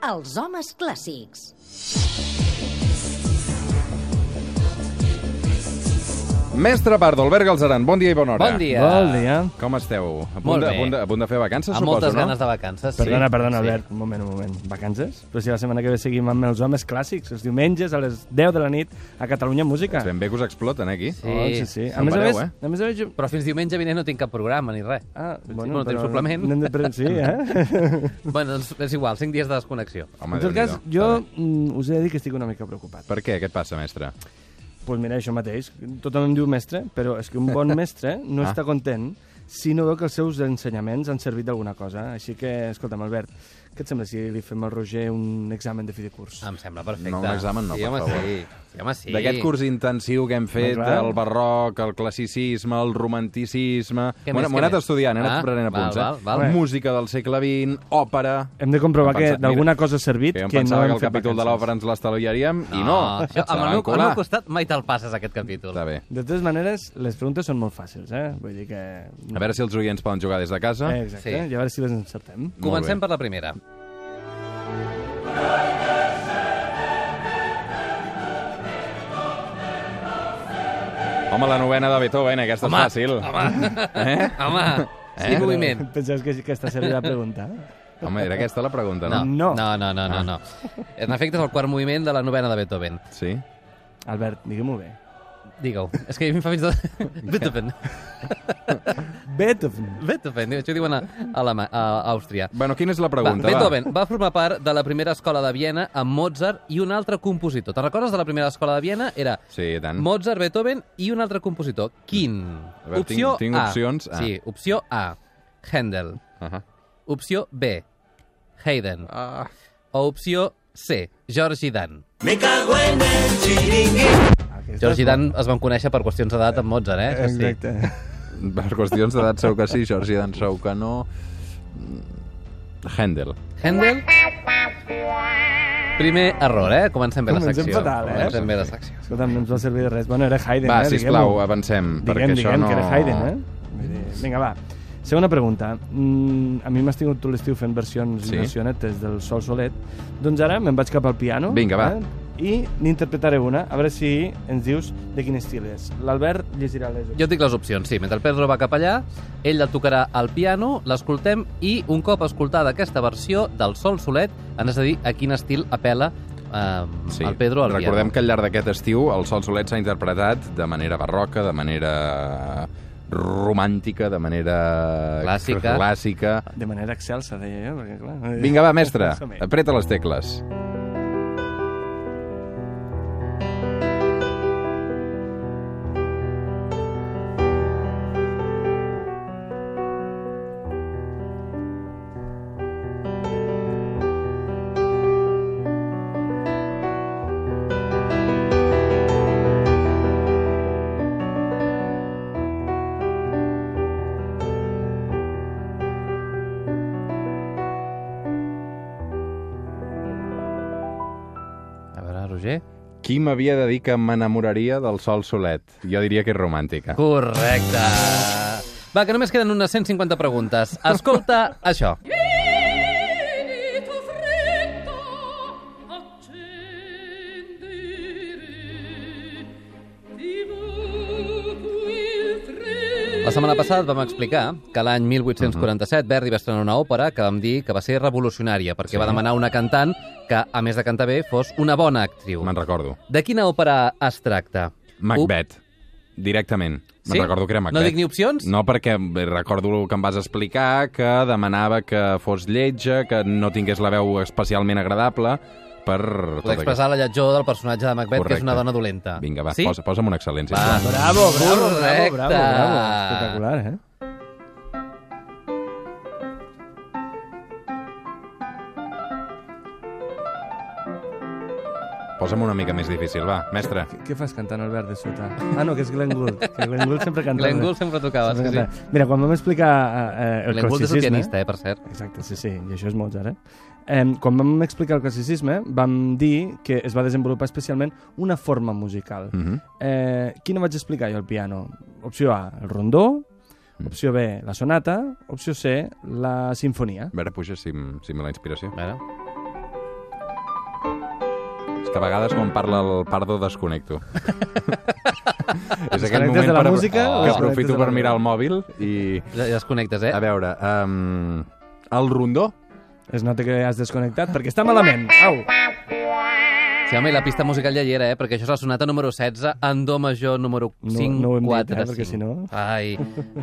Els homes clàssics. Mestre Pardo, Albert Galzeran, bon dia i bona hora. Bon dia. Bon dia. Com esteu? A Molt bé. a punt de fer vacances, Amb suposo, moltes no? ganes de vacances, sí. Perdona, Sí. Albert, un moment. Vacances? Però si la setmana que ve seguim amb els homes clàssics, els diumenges a les 10 de la nit a Catalunya Música. Ben bé que us exploten, aquí. Sí. Oh, sí. A No més a pareu, més, jo... Però fins diumenge vinent no tinc cap programa ni res. no tinc suplement. N'hem de sí, Bueno, doncs és igual, 5 dies de desconnexió. Home, En tot cas, Déu-n'hi-do. jo us he de dir que estic una mica preocupat. Per què? Què et passa, mestre? Doncs mira, això mateix. Tothom em diu mestre, però és que un bon mestre no està content si no veu que els seus ensenyaments han servit d'alguna cosa. Així que, escolta'm, Albert, què et sembla si li fem al Roger un examen de fi de curs? Em sembla perfecte. No, un examen no, sí, per home, favor. Sí, home, sí. D'aquest curs intensiu que hem fet, clar. el barroc, el classicisme, el romanticisme... Què M'ho més, he què anat més? estudiant, he anat prenent apunts, val. Música del segle XX, òpera... Hem de comprovar que Pensat, d'alguna cosa ha servit Que jo em que no pensava hem que el fet capítol de vacances. l'òpera ens l'estalviaríem, i no. Això, Se al van meu colar. costat mai te'l passes, aquest capítol. Està bé. De totes maneres, les preguntes són molt fàcils, Vull dir que... A veure si els oients poden jugar des de casa. Exacte, Sí. i a veure si les encertem. Comencem per la primera. Home, la novena de Beethoven, aquesta és fàcil. Home, sí, moviment. Pensaves que aquesta seria la pregunta? Home, era aquesta la pregunta, no? No. No. En efecte, és el quart moviment de la novena de Beethoven. Sí? Albert, digue-m'ho bé. Digue-ho. És que a mi em fa fins de... Beethoven. Beethoven. Això ho diuen a Àustria. Bueno, quina és la pregunta? Beethoven va formar part de la primera escola de Viena amb Mozart i un altre compositor. Te'n recordes de la primera escola de Viena? Era Sí, i tant. Mozart, Beethoven i un altre compositor. Quin? A veure, tinc opcions. Sí, opció A, Händel. Opció B, Haydn. O opció C, Georgi Dan. Georgi Dan es van conèixer per qüestions d'edat amb Mozart, Això sí. Exacte. Per qüestions d'edat segur que sí, Georgi Dan segur que no. Händel. Händel? Primer error, Comencem bé la Comencem secció. fatal, Comencem bé la secció. Escolta'm, no ens va servir de res. Bueno, era Haydn, Va, sisplau, diguem-ho. avancem, perquè això Diguem no... que era Haydn, Vull dir, vinga, va. Segona pregunta. A mi m'has tingut tot l'estiu fent versions Sí. i versionetes del Sol Solet. Doncs ara me'n vaig cap al piano. Vinga, va. I n'interpretaré una, a veure si ens dius de quin estil és. L'Albert llegirà les opcions. Jo et dic les opcions, sí. Mentre el Pedro va cap allà, ell el tocarà al piano, l'escoltem i un cop escoltada aquesta versió del Sol Solet ens has de dir a quin estil apel·la el Pedro al piano. Recordem que al llarg d'aquest estiu el Sol Solet s'ha interpretat de manera barroca, de manera romàntica, de manera clàssica. De manera excelsa, deia jo, perquè clar... Vinga, va, mestre, apreta les tecles. Roger? Qui m'havia de dir que m'enamoraria del Sol Solet? Jo diria que és romàntica. Correcte. Va, que només queden unes 150 preguntes. Escolta això. La setmana passada vam explicar que l'any 1847 Verdi va estrenar una òpera que vam dir que va ser revolucionària, perquè va demanar una cantant que, a més de cantar bé, fos una bona actriu. Me'n recordo. De quina òpera es tracta? Macbeth, directament. Sí? Me'n recordo que era Macbeth. No dic ni opcions? No, perquè recordo que em vas explicar que demanava que fos lletja, que no tingués la veu especialment agradable per... Poder expressar la lletjor del personatge de Macbeth, Correcte. que és una dona dolenta. Vinga, va, sí? posa'm un excel·lent. Va. Bravo. Correcte. Espectacular, Posa'm una mica més difícil, va, mestre. Què fas cantant, Albert, de sota? Ah, no, que és Glenn Gould. Que Glenn Gould sempre canta. Glenn Gould sempre tocava, sí. Mira, quan vam explicar el Glenn Gould és el classicisme... pianista, per cert. Exacte, sí, i això és Mozart, quan vam explicar el classicisme, vam dir que es va desenvolupar especialment una forma musical. Quina vaig explicar jo al piano? Opció A, el rondó. Opció B, la sonata. Opció C, la sinfonia. A veure, puja, si me la inspiració. A veure. Que a vegades quan parla el Pardo desconnecto. És aquell Desconnectes moment de la música o que desconnectes aprofito de la per mirar el mòbil i... Ja desconnectes, A veure, el rondó? Es nota que has desconnectat perquè està malament. Au! Sí, home, i la pista musical ja hi era, perquè això és la sonata número 16 en do major número 5, No ho hem dit, 4, 5. perquè si no... Ai,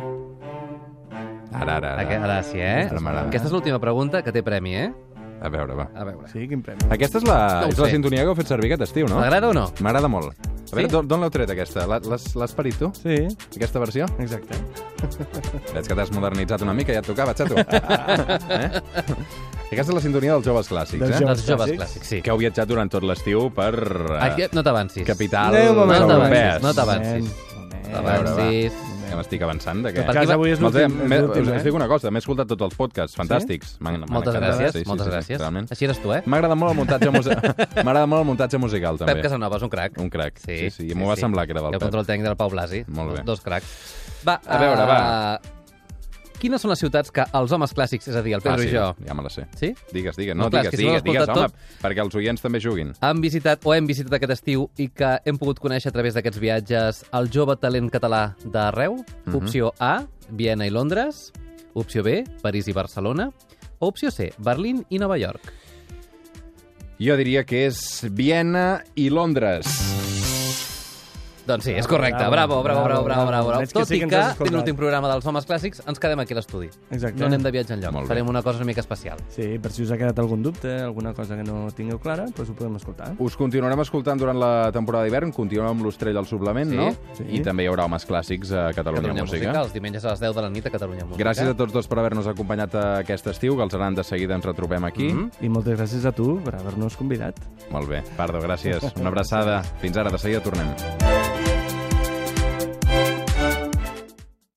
Ara. sí, eh? Ara m'agrada. Aquesta és l'última pregunta que té premi, eh? A veure, va. A veure. Sí, quin premi. Aquesta és No la ho sé. sintonia que heu fet servir aquest estiu, no? T'agrada o no? M'agrada molt. A veure, Sí? d'on l'heu tret, aquesta? L'has parit tu? Sí, Aquesta versió? exacte. Veig que t'has modernitzat una mica, ja et tocava, xato. Aquesta és la sintonia dels joves clàssics, Dels eh? Dels joves clàssics. clàssics, sí. Que heu viatjat durant tot l'estiu per Aquí, no t'avancis. capitals Adéu, moment, europees. no t'avancis. Moment. T'avancis. Que m'estic avançant, de què? En tot cas, avui és l'últim, Us dic una cosa, m'he escoltat tots els podcasts, fantàstics. Moltes gràcies, moltes gràcies. realment. Així eres tu, eh? M'agrada molt el muntatge M'agrada molt el muntatge musical, també. Pep Casanova és un crac. Un crac, sí. I m'ho va semblar que era del El Pep. control tècnic del Pau Blasi. Molt bé. Dos cracs. Va, A veure, va. Quines són les ciutats que els homes clàssics, és a dir, el Pedro i jo, Ja me la sé. sí? Digues. No, clar, és que si no l'has Digues, escoltat home, tot. perquè els oients també juguin. Han visitat o hem visitat aquest estiu i que hem pogut conèixer a través d'aquests viatges el jove talent català d'arreu? Opció A, Viena i Londres. Opció B, París i Barcelona. O opció C, Berlín i Nova York. Jo diria que és Viena i Londres. Doncs sí, és correcte. Bravo. Veig que Tot sí i que ens que, has escoltat. fent l'últim programa dels homes clàssics, ens quedem aquí a l'estudi. Exacte. No anem de viatge enlloc. Molt bé. Farem una cosa una mica especial. Sí, per si us ha quedat algun dubte, alguna cosa que no tingueu clara, doncs ho podem escoltar. Us continuarem escoltant durant la temporada d'hivern, continuem amb l'Ostrell al suplement, Sí, no? sí. I també hi haurà homes clàssics a Catalunya Música. Els diumenges a les 10 de la nit a Catalunya Música. Gràcies a tots dos per haver-nos acompanyat aquest estiu, que els aran de seguida ens retrobem aquí. I moltes gràcies a tu per haver-nos convidat. Molt bé. Pardo, gràcies. Una abraçada. Fins ara, de seguida tornem.